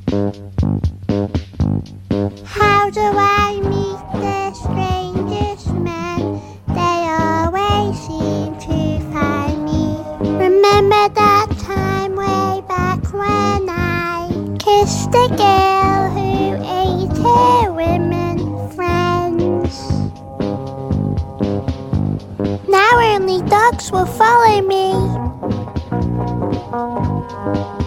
How do I meet the strangest men? They always seem to find me. Remember that time way back when I kissed a girl who ate her women friends? Now only dogs will follow me.